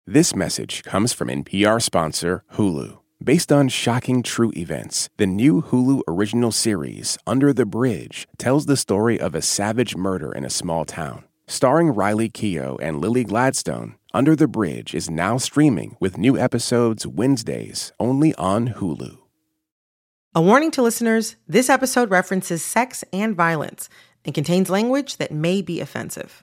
This message comes from NPR sponsor Hulu. Based on shocking true events, the new Hulu original series, Under the Bridge, tells the story of a savage murder in a small town. Starring Riley Keough and Lily Gladstone, Under the Bridge is now streaming with new episodes Wednesdays only on Hulu. A warning to listeners, this episode references sex and violence and contains language that may be offensive.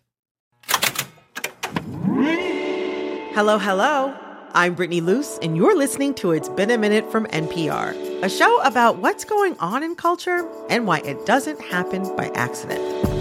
Hello, hello. I'm Brittany Luce, and you're listening to It's Been a Minute from NPR, a show about what's going on in culture and why it doesn't happen by accident.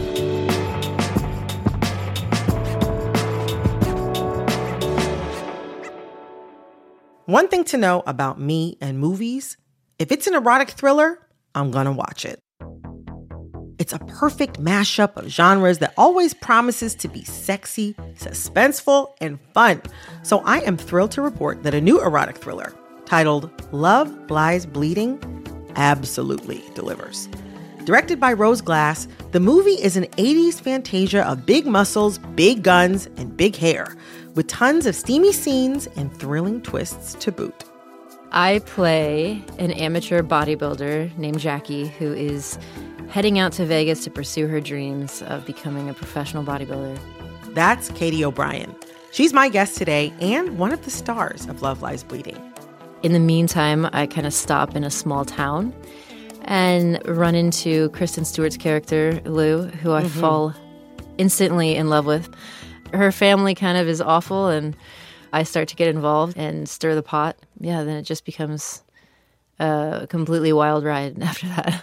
One thing to know about me and movies, if it's an erotic thriller, I'm gonna watch it. It's a perfect mashup of genres that always promises to be sexy, suspenseful, and fun. So I am thrilled to report that a new erotic thriller titled Love Lies Bleeding absolutely delivers. Directed by Rose Glass, the movie is an 80s fantasia of big muscles, big guns, and big hair, with tons of steamy scenes and thrilling twists to boot. I play an amateur bodybuilder named Jackie who is heading out to Vegas to pursue her dreams of becoming a professional bodybuilder. That's Katie O'Brien. She's my guest today and one of the stars of Love Lies Bleeding. In the meantime, I kind of stop in a small town and run into Kristen Stewart's character, Lou, who I fall instantly in love with. Her family kind of is awful, and I start to get involved and stir the pot. Yeah, then it just becomes a completely wild ride after that.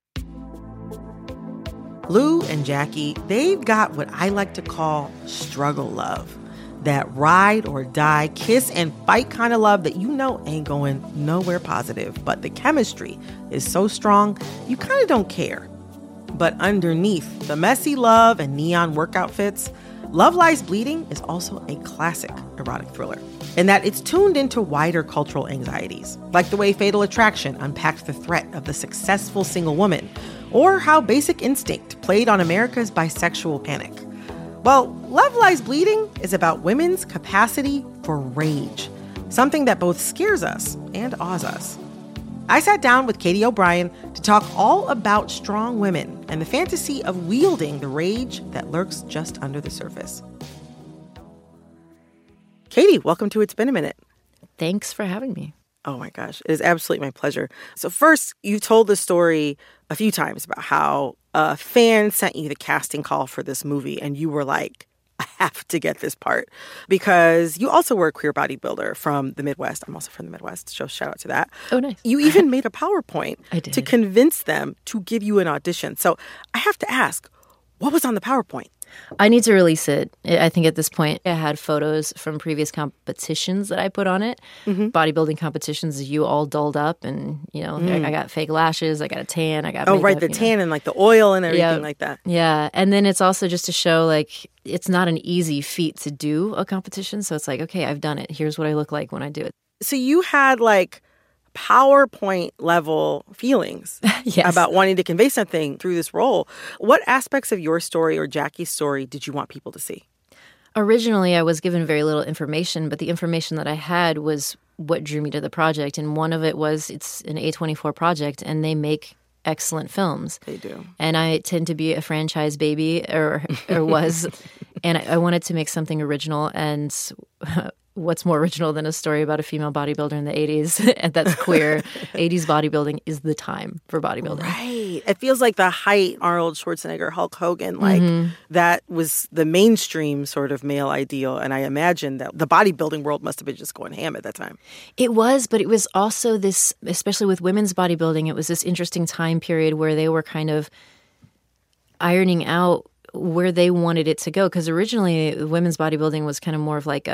Lou and Jackie, they've got what I like to call struggle love. That ride or die, kiss and fight kind of love that you know ain't going nowhere positive. But the chemistry is so strong, you kind of don't care. But underneath the messy love and neon work outfits, Love Lies Bleeding is also a classic erotic thriller, in that it's tuned into wider cultural anxieties, like the way Fatal Attraction unpacked the threat of the successful single woman, or how Basic Instinct played on America's bisexual panic. Well, Love Lies Bleeding is about women's capacity for rage, something that both scares us and awes us. I sat down with Katie O'Brien to talk all about strong women and the fantasy of wielding the rage that lurks just under the surface. Katie, welcome to It's Been a Minute. Thanks for having me. Oh my gosh, it is absolutely my pleasure. So first, you told the story a few times about how a fan sent you the casting call for this movie and you were like, I have to get this part, because you also were a queer bodybuilder from the Midwest. I'm also from the Midwest, so shout out to that. Oh, nice. You even made a PowerPoint I did. to convince them to give you an audition. So I have to ask, what was on the PowerPoint? I need to release it. I think at this point, I had photos from previous competitions that I put on it. Bodybuilding competitions, you all dolled up, and, you know, I got fake lashes, I got a tan, I got makeup, right, the tan and like the oil and everything like that. Yeah, and then it's also just to show, like, it's not an easy feat to do a competition. So it's like, okay, I've done it. Here's what I look like when I do it. So you had like PowerPoint level feelings Yes. about wanting to convey something through this role. What aspects of your story or Jackie's story did you want people to see? Originally, I was given very little information, but the information that I had was what drew me to the project. And one of it was it's an A24 project, and they make excellent films. They do. And I tend to be a franchise baby, or was, and I wanted to make something original. And what's more original than a story about a female bodybuilder in the 80s and that's queer? 80s bodybuilding is the time for bodybuilding. Right. It feels like the height, Arnold Schwarzenegger, Hulk Hogan, like that was the mainstream sort of male ideal. And I imagine that the bodybuilding world must have been just going ham at that time. It was, but it was also this, especially with women's bodybuilding, it was this interesting time period where they were kind of ironing out where they wanted it to go. Because originally, women's bodybuilding was kind of more of like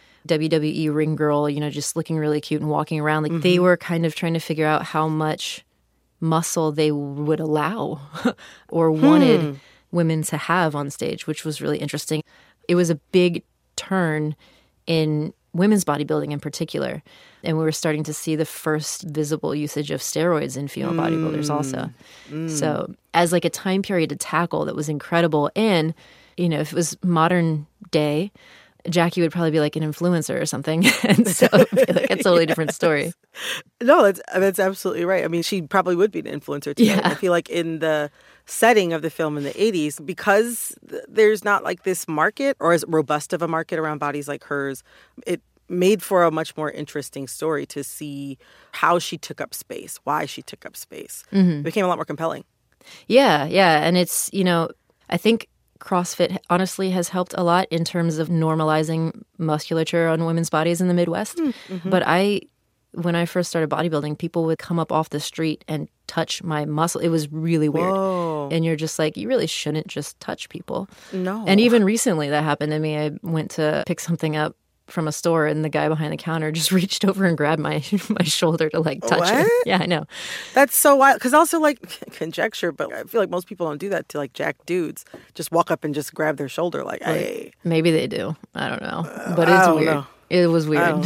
WWE ring girl, you know, just looking really cute and walking around. Like they were kind of trying to figure out how much muscle they would allow or wanted women to have on stage, which was really interesting. It was a big turn in women's bodybuilding in particular. And we were starting to see the first visible usage of steroids in female bodybuilders also. So as like a time period to tackle that was incredible. And, you know, if it was modern day, Jackie would probably be like an influencer or something. And so it would be like a totally different story. No, that's absolutely right. I mean, she probably would be an influencer too. Yeah. I feel like in the setting of the film in the 80s, because there's not like this market or as robust of a market around bodies like hers, it made for a much more interesting story to see how she took up space, why she took up space. It became a lot more compelling. Yeah. And it's, I think CrossFit honestly has helped a lot in terms of normalizing musculature on women's bodies in the Midwest. But when I first started bodybuilding, people would come up off the street and touch my muscle. It was really weird. Whoa. And you're just like, you really shouldn't just touch people. No. And even recently that happened to me. I went to pick something up from a store and the guy behind the counter just reached over and grabbed my shoulder to like touch it. Yeah, I know. That's so wild. Because also like conjecture, but I feel like most people don't do that to like jack dudes. Just walk up and just grab their shoulder like, hey. Maybe they do. I don't know. But it's weird. Know. It was weird.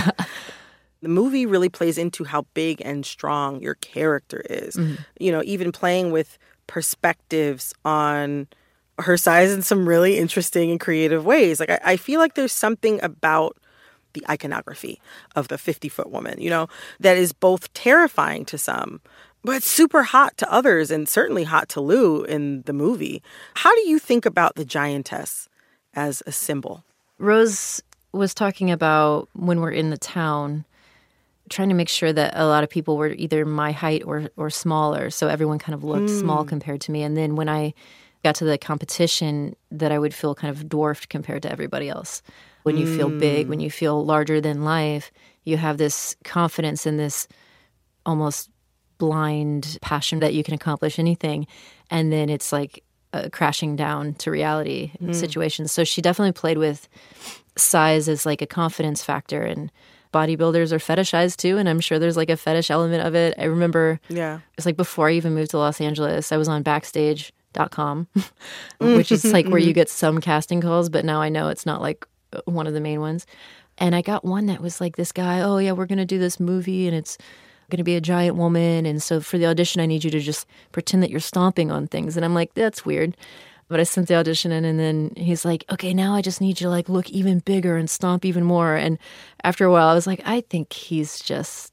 The movie really plays into how big and strong your character is. Even playing with perspectives on her size in some really interesting and creative ways. Like I feel like there's something about the iconography of the 50-foot woman, that is both terrifying to some, but super hot to others, and certainly hot to Lou in the movie. How do you think about the giantess as a symbol? Rose was talking about when we're in the town, trying to make sure that a lot of people were either my height or smaller, so everyone kind of looked small compared to me. And then when I got to the competition, that I would feel kind of dwarfed compared to everybody else. When you feel big, when you feel larger than life, you have this confidence and this almost blind passion that you can accomplish anything. And then it's like crashing down to reality situations. So she definitely played with size as like a confidence factor. And bodybuilders are fetishized too, and I'm sure there's like a fetish element of it. I remember it's like before I even moved to Los Angeles, I was on Backstage.com, which is like where you get some casting calls, but now I know it's not like one of the main ones. And I got one that was like this guy, oh yeah, we're going to do this movie and it's going to be a giant woman. And so for the audition, I need you to just pretend that you're stomping on things. And I'm like, that's weird. But I sent the audition in, and then he's like, okay, now I just need you to like look even bigger and stomp even more. And after a while, I was like, I think he's just,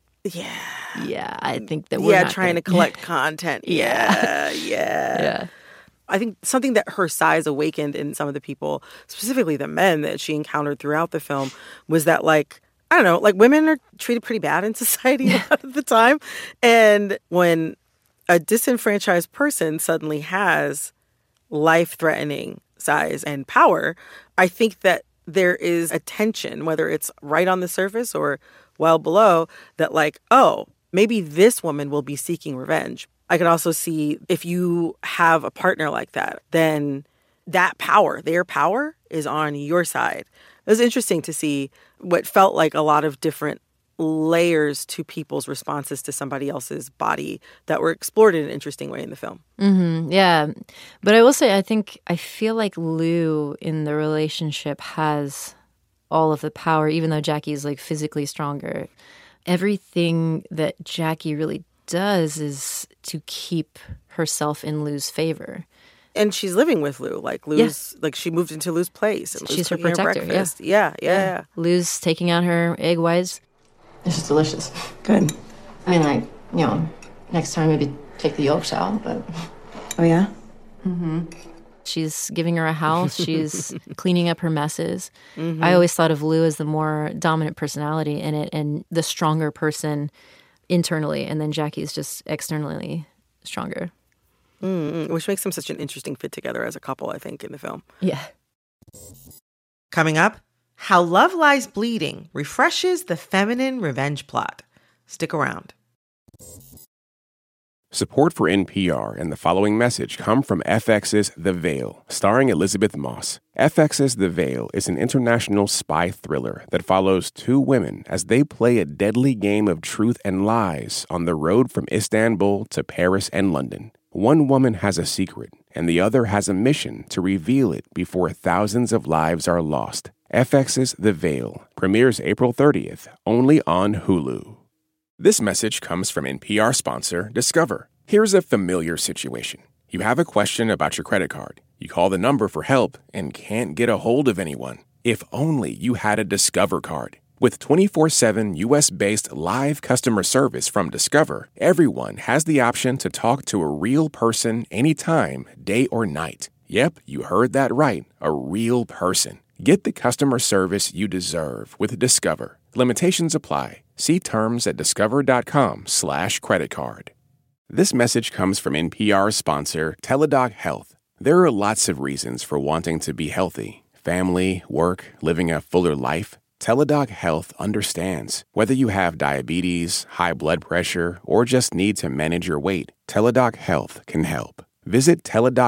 I think that we're not trying to collect content. Yeah. I think something that her size awakened in some of the people, specifically the men that she encountered throughout the film, was that like, I don't know, like women are treated pretty bad in society a lot of the time. And when a disenfranchised person suddenly has life-threatening size and power, I think that there is a tension, whether it's right on the surface or well below, that like, oh, maybe this woman will be seeking revenge. I could also see if you have a partner like that, then that power, their power, is on your side. It was interesting to see what felt like a lot of different layers to people's responses to somebody else's body that were explored in an interesting way in the film. Yeah. But I will say, I feel like Lou in the relationship has all of the power, even though Jackie's like physically stronger. Everything that Jackie really does is to keep herself in Lou's favor. And she's living with Lou. Like Lou's, like she moved into Lou's place. And Lou's she's her cooking protector. Breakfast. Yeah. Lou's taking out her egg whites. This is delicious. Good. I mean, like, next time maybe take the yolks out, but... Oh, yeah? She's giving her a house. She's cleaning up her messes. I always thought of Lou as the more dominant personality in it and the stronger person internally. And then Jackie's just externally stronger. Which makes them such an interesting fit together as a couple, I think, in the film. Yeah. Coming up, How Love Lies Bleeding refreshes the feminine revenge plot. Stick around. Support for NPR and the following message come from FX's The Veil, starring Elizabeth Moss. FX's The Veil is an international spy thriller that follows two women as they play a deadly game of truth and lies on the road from Istanbul to Paris and London. One woman has a secret, and the other has a mission to reveal it before thousands of lives are lost. FX's The Veil premieres April 30th, only on Hulu. This message comes from NPR sponsor Discover. Here's a familiar situation. You have a question about your credit card. You call the number for help and can't get a hold of anyone. If only you had a Discover card. With 24/7 U.S.-based live customer service from Discover, everyone has the option to talk to a real person anytime, day or night. Yep, you heard that right, a real person. Get the customer service you deserve with Discover. Limitations apply. See terms at discover.com/creditcard. This message comes from NPR sponsor Teladoc Health. There are lots of reasons for wanting to be healthy. Family, work, living a fuller life. Teladoc Health understands. Whether you have diabetes, high blood pressure, or just need to manage your weight, Teladoc Health can help. Visit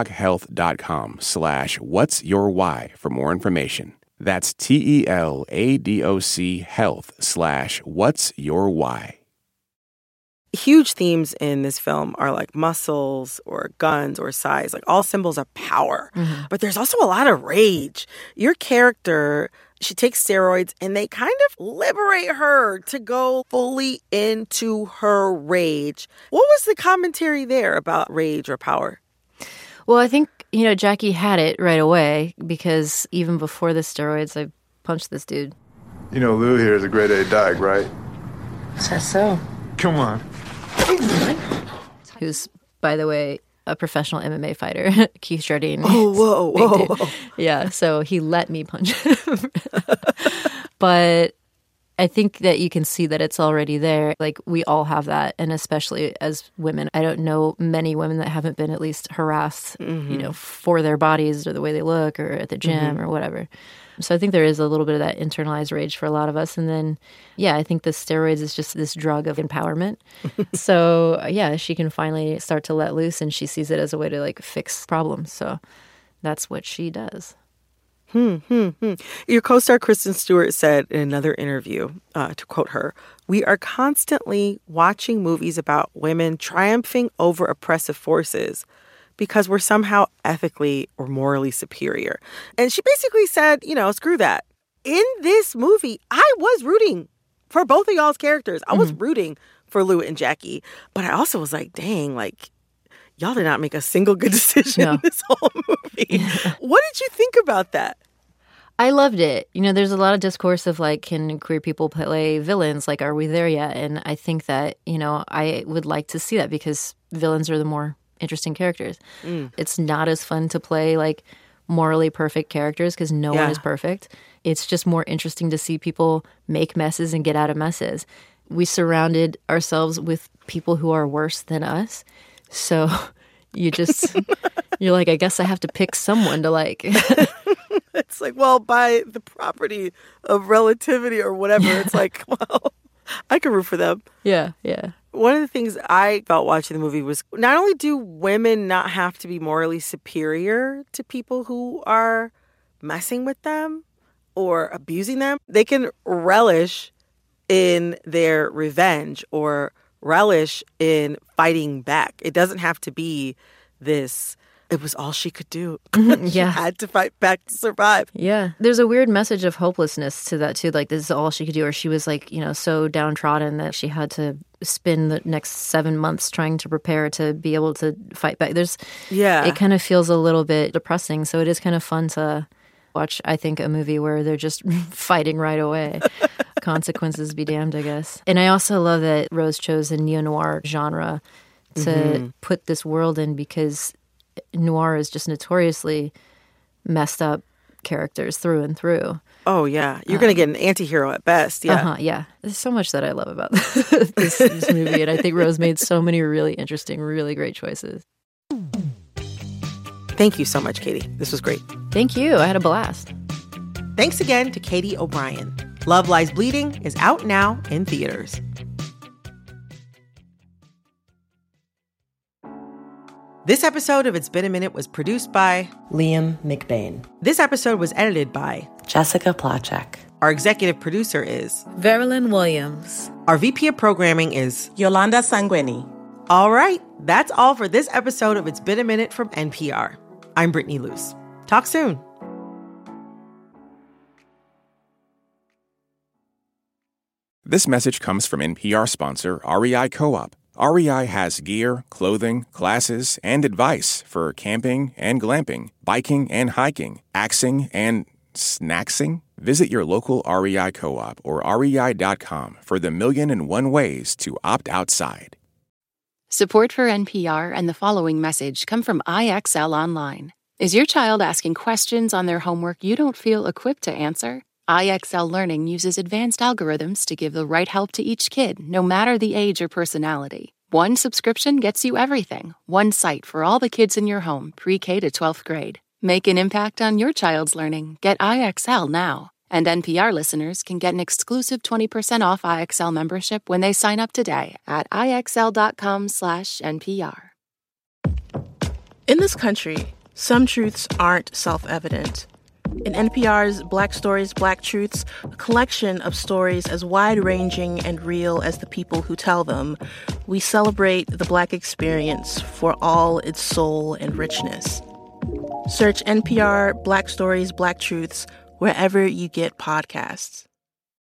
teladochealth.com/whatsyourwhy for more information. That's TELADOC health/whatsyourwhy. Huge themes in this film are like muscles or guns or size, like all symbols of power. Mm-hmm. But there's also a lot of rage. Your character, she takes steroids and they kind of liberate her to go fully into her rage. What was the commentary there about rage or power? Well, I think, Jackie had it right away because even before the steroids, I punched this dude. Lou here is a grade A dyke, right? Says so. Come on. Who's, by the way, a professional MMA fighter, Keith Jardine. Oh, whoa. Yeah, so he let me punch him. But I think that you can see that it's already there. Like, we all have that, and especially as women. I don't know many women that haven't been at least harassed, for their bodies or the way they look or at the gym or whatever. So I think there is a little bit of that internalized rage for a lot of us. And then, I think the steroids is just this drug of empowerment. So, she can finally start to let loose, and she sees it as a way to, like, fix problems. So that's what she does. Your co-star Kristen Stewart said in another interview, to quote her, "We are constantly watching movies about women triumphing over oppressive forces because we're somehow ethically or morally superior." And she basically said, screw that. In this movie, I was rooting for both of y'all's characters. I was rooting for Lou and Jackie. But I also was like, dang, like, y'all did not make a single good decision in this whole movie. Yeah. What did you think about that? I loved it. There's a lot of discourse of, like, can queer people play villains? Like, are we there yet? And I think that, I would like to see that because villains are the more interesting characters. It's not as fun to play, like, morally perfect characters because no one is perfect. It's just more interesting to see people make messes and get out of messes. We surrounded ourselves with people who are worse than us. So you're like, I guess I have to pick someone to like. It's like, well, by the property of relativity or whatever, it's like, well, I can root for them. Yeah. One of the things I felt watching the movie was not only do women not have to be morally superior to people who are messing with them or abusing them, they can relish in their revenge or relish in fighting back. It doesn't have to be this, it was all she could do. She had to fight back to survive. Yeah. There's a weird message of hopelessness to that, too. Like, this is all she could do. Or she was, like, so downtrodden that she had to spend the next 7 months trying to prepare to be able to fight back. It kind of feels a little bit depressing. So it is kind of fun to watch, I think, a movie where they're just fighting right away. Consequences be damned, I guess. And I also love that Rose chose a neo-noir genre to put this world in because noir is just notoriously messed up characters through and through. Oh, yeah. You're going to get an anti-hero at best. Yeah. Yeah. There's so much that I love about this movie. And I think Rose made so many really interesting, really great choices. Thank you so much, Katie. This was great. Thank you. I had a blast. Thanks again to Katie O'Brien. Love Lies Bleeding is out now in theaters. This episode of It's Been a Minute was produced by Liam McBain. This episode was edited by Jessica Placzek. Our executive producer is Verilyn Williams. Our VP of programming is Yolanda Sanguini. All right, that's all for this episode of It's Been a Minute from NPR. I'm Brittany Luce. Talk soon. This message comes from NPR sponsor REI Co-op. REI has gear, clothing, classes, and advice for camping and glamping, biking and hiking, axing and, Snacksing? Visit your local REI co-op or rei.com for the 1,000,001 ways to opt outside. Support for NPR and the following message come from IXL Online. Is your child asking questions on their homework you don't feel equipped to answer? IXL Learning uses advanced algorithms to give the right help to each kid, no matter the age or personality. One subscription gets you everything. One site for all the kids in your home, pre-K to 12th grade. Make an impact on your child's learning. Get IXL now. And NPR listeners can get an exclusive 20% off IXL membership when they sign up today at IXL.com/NPR. In this country, some truths aren't self-evident. In NPR's Black Stories, Black Truths, a collection of stories as wide-ranging and real as the people who tell them, we celebrate the Black experience for all its soul and richness. Search NPR Black Stories, Black Truths wherever you get podcasts.